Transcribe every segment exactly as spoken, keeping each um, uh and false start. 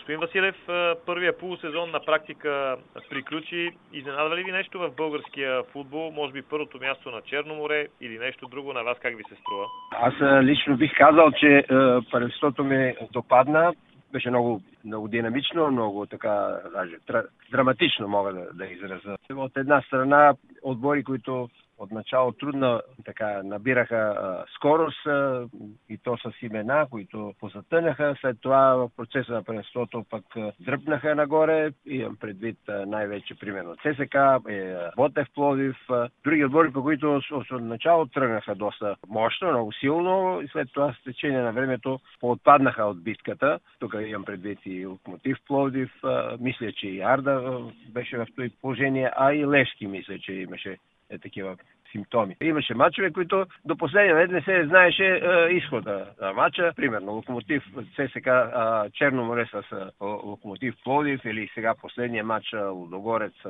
Господин Василев, първия полусезон на практика приключи. Изненадва ли ви нещо в българския футбол? Може би първото място на Черно море или нещо друго? На вас как ви се струва? Аз лично бих казал, че първенството ми допадна. Беше много, много динамично, много така, даже драматично мога да, да изразя. От една страна отбори, които отначало трудно така набираха а, скорост а, и то с имена, които позатънаха. След това в процеса на първенството пък а, дръпнаха нагоре. Имам предвид а, най-вече примерно ЦСКА, е, Ботев Пловдив, а, други отбори, по които от начало тръгнаха доста мощно, много силно и след това с течение на времето поотпаднаха от битката. Тук имам предвид и Локомотив Пловдив, а, мисля, че и Арда а, беше в това положение, а и Левски мисля, че имаше е такива симптоми. Имаше мачове, които до последния момент не се знаеше е, изхода на мача. Примерно Локомотив ЦСКА е, Черно море с е, Локомотив Пловдив или сега последния матч Лудогорец с,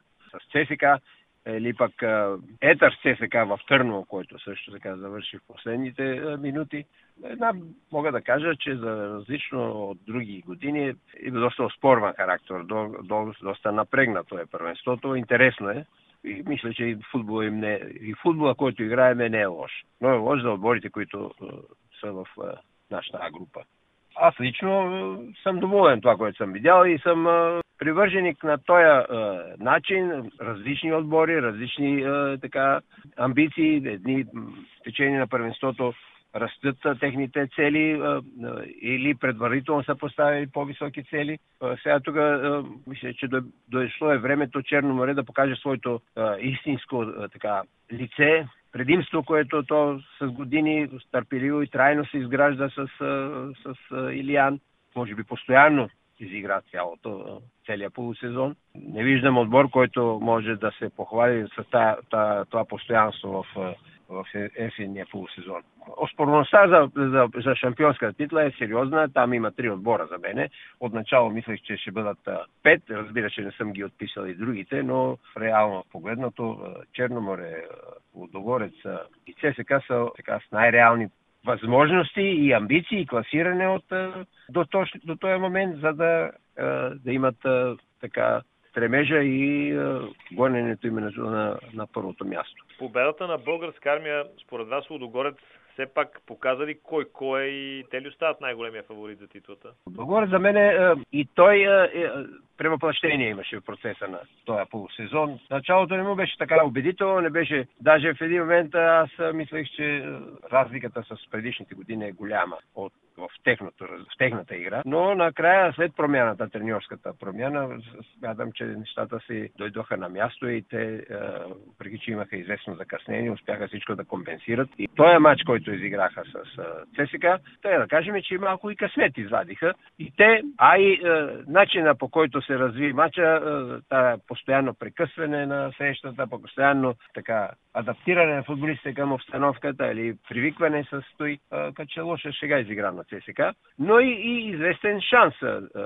с ЦСКА или пък е, Етър с ЦСКА в Търново, който също така завърши в последните е, минути. Една, мога да кажа, че за различно от други години има доста оспорван характер, до, до, доста напрегнато е първенството. Интересно е. И мисля, че и футбола, им не, и футбола, който играем, не е лош. Но е лош за отборите, които uh, са в uh, нашата група. Аз лично uh, съм доволен това, което съм видял и съм uh, привърженик на този uh, начин. Различни отбори, различни uh, така, амбиции. Едни в течение на първенството растат техните цели а, а, или предварително са поставили по-високи цели. А, сега тук а, мисля, че дошло е времето Черно море да покаже своето а, истинско а, така, лице, предимство, което то с години търпеливо и трайно се изгражда с, а, с а, Илиян. Може би постоянно изигра цялото, целият полусезон. Не виждам отбор, който може да се похвали с това, това постоянство в в есенния полусезон. Оспорността за, за, за шампионска титла е сериозна. Там има три отбора за мене. Отначало мислех, че ще бъдат пет. Разбира, че не съм ги отписал и другите, но реално погледнато Черно море, Лудогорец и ЦСКА са така с най-реални възможности и амбиции и класиране от, до, то, до този момент, за да, да имат така стремежа и е, гоненето именно на, на първото място. Победата на българска армия, според вас Лудогорец все пак показа ли кой кой е и те ли остават най-големия фаворит за титлата? Лудогорец за мен е, и той е, е, превъплъщение имаше в процеса на този полусезон. Началото не му беше така убедително, не беше, даже в един момент аз мислех, че разликата с предишните години е голяма от в, техното, в техната игра, но накрая след промяната, треньорската промяна, смятам, че нещата си дойдоха на място и те, преди че имаха известно закъснение, успяха всичко да компенсират. И този матч, който изиграха с ЦСКА, трябва да кажем, че малко и късмет извадиха. И те, а и е, начина по който се разви матча, е, тая постоянно прекъсване на срещата, постоянно така адаптиране на футболистите към обстановката или привикване с той, като че лоша шега изигра на ЦСКА, но и, и известен шанс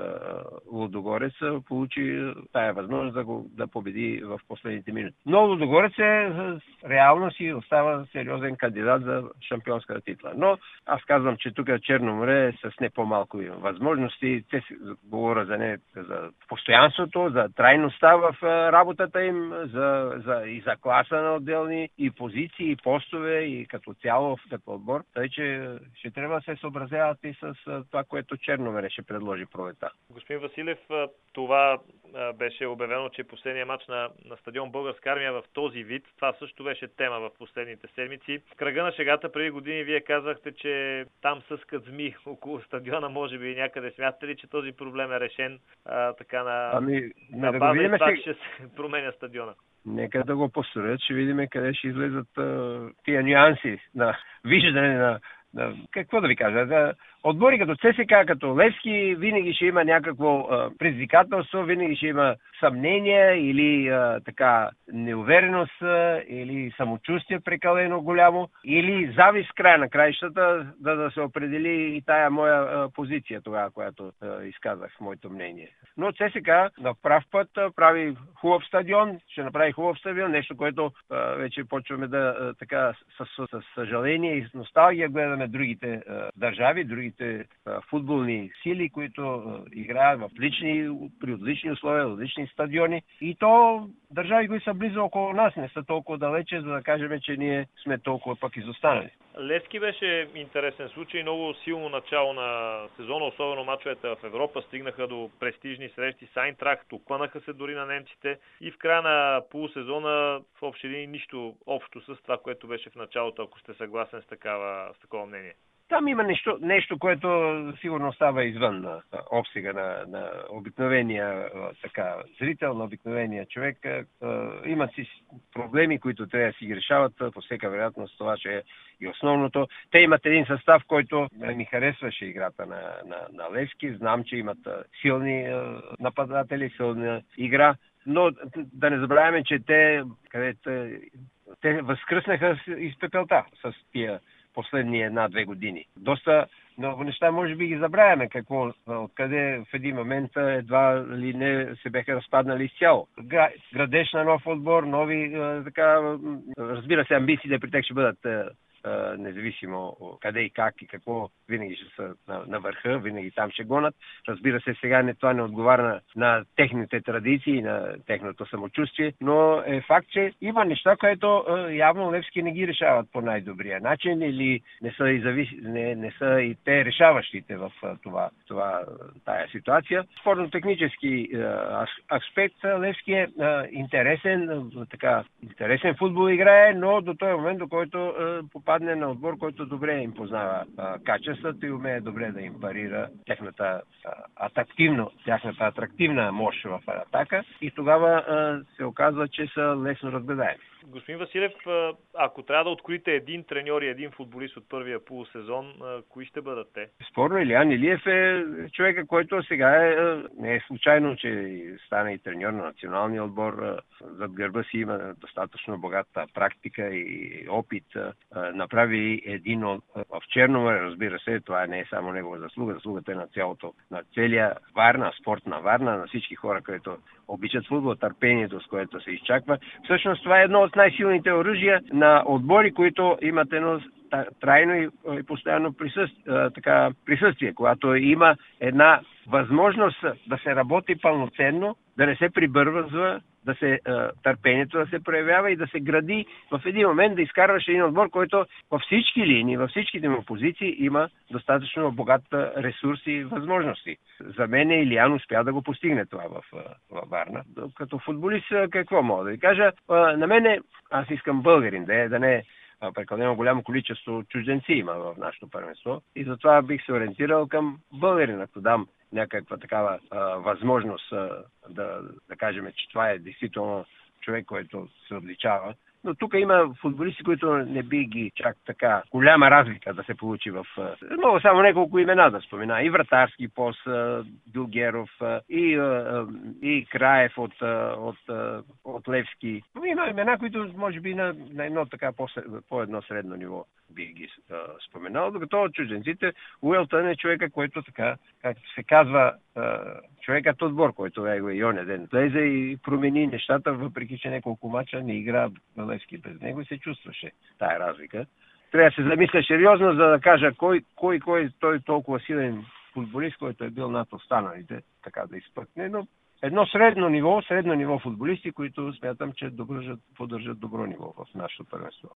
Лудогорец получи тая възможност да го да победи в последните минути. Но Лудогорец е реално си остава сериозен кандидат за шампионската титла. Но аз казвам, че тук Черно море е с не по-малко възможности. Те си говоря за, не, за постоянството, за трайността в работата им, за, за, и за класа на отделни и позиции, и постове, и като цяло като отбор. Тъй, че ще трябва да се съобразяват и с това, което Черно море ще предложи пролета. Господин Василев, това беше обявено, че последния матч на, на стадион Българска армия в този вид, това също беше тема в последните седмици. В кръга на шегата преди години вие казахте, че там съскат зми около стадиона, може би някъде. Смятате ли, че този проблем е решен а, така на, ами, на да база и това, сега... че се променя стадиона? Нека да го построят, ще видим къде ще излезат а, тия нюанси на виждане на, на какво да ви кажа, да, отбори като ЦСКА, като Левски, винаги ще има някакво а, предизвикателство, винаги ще има съмнение или а, така неувереност а, или самочувствие прекалено голямо, или завист края на краищата, да, да се определи и тая моя а, позиция тогава, която а, изказах моето мнение. Но ЦСКА на прав път а, прави хубав стадион, ще направи хубав стадион, нещо, което а, вече почваме да а, така с, с, с съжаление и с носталгия гледаме другите а, държави, други своите а, футболни сили, които а, играят в лични, при отлични условия, в лични стадиони. И то държави, които са близо около нас, не са толкова далече, за да кажем, че ние сме толкова пък изостанали. Левски беше интересен случай, много силно начало на сезона, особено мачовете в Европа, стигнаха до престижни срещи с Айнтрахт, опънаха се дори на немците и в края на полусезона в общи линии нищо общо с това, което беше в началото, ако сте съгласен с, такава, с такова мнение. Там има нещо, нещо което сигурно става извън на обсега на, на обикновения така, зрител, на обикновения човек. Имат си проблеми, които трябва да си ги решават. По всяка вероятност това ще е и основното. Те имат един състав, който ми харесваше играта на, на, на Левски. Знам, че имат силни нападатели, силна игра. Но да не забравяме, че те, където, те възкръснаха из пепелта с тия последни една-две години. Доста много неща може би ги забравяме, какво, откъде в един момент едва ли не се беха разпаднали изцяло. Градеж на нов отбор, нови, така, разбира се, амбициите при тях ще бъдат независимо къде и как и какво, винаги ще са на, на върха, винаги там ще гонат. Разбира се, сега не, това не отговаря на, на техните традиции, на техното самочувствие, но е факт, че има неща, които явно Левски не ги решават по най-добрия начин или не са и, завис... не, не са и те решаващите в това, това, тая ситуация. Спортно-технически аспект Левски е интересен, така, интересен футбол играе, но до този момент, до който падне на отбор, който добре им познава а, качествата и умее добре да им парира тяхната а, атрактивно, тяхната атрактивна мощ в атака и тогава а, се оказва, че са лесно разгледаеми. Господин Василев, ако трябва да откроите един треньор и един футболист от първия полусезон, кои ще бъдат те? Спорно Илиян Илиев е човека, който сега е, не е случайно, че стане и треньор на националния отбор. Зад гърба си има достатъчно богата практика и опит. Направи един от, в Черноморе, разбира се, това не е само негова заслуга, заслугата е на цялото, на целия Варна, спорт на Варна, на всички хора, които обичат футбол, търпението, с което се изчаква. Всъщност това е едно от най-силните оръжия на отбори, които имат едно трайно и постоянно присъствие, така, присъствие, когато има една възможност да се работи пълноценно, да не се прибързва, да се търпението да се проявява и да се гради в един момент да изкарваш един отбор, който във всички линии, във всичките му позиции има достатъчно богат ресурс и възможности. За мен Илиян успя да го постигне това в, в Варна. Като футболист какво мога да ви кажа? На мене, аз искам българин да е, да не е прекалено голямо количество чужденци има в нашето първенство и затова бих се ориентирал към българин, ако дам някаква такава а, възможност а, да, да кажем, че това е действително човек, който се отличава. Но тук има футболисти, които не би ги чак така голяма разлика да се получи в... Мога само няколко имена да спомена. И вратарски пост, Дюлгеров, и, и Краев от, от, от Левски. Има имена, които може би на, на едно така по, по едно средно ниво би ги а, споменал. Докато чужденците, Уелтън е човека, който така, както се казва, а, човекът отбор, който е и оня ден влезе и промени нещата, въпреки че няколко мача не игра Левски без него и се чувстваше тая разлика. Трябва да се замисля сериозно, за да кажа кой, кой, кой той толкова силен футболист, който е бил над останалите, така да изпъкне, но едно средно ниво, средно ниво футболисти, които смятам, че поддържат добро ниво в нашето първенство.